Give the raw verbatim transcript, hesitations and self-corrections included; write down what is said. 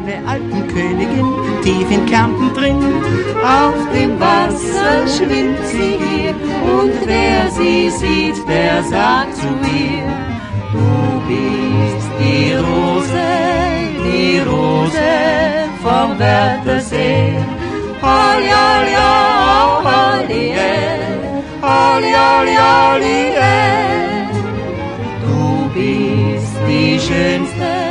der alten Königin, tief in Kärnten drin. Auf dem Wasser schwimmt sie hier, und wer sie sieht, der sagt zu ihr, du bist die Rose, die Rose vom Wörthersee. Holly, holly, holly, holly, holly, holly, du bist die schönste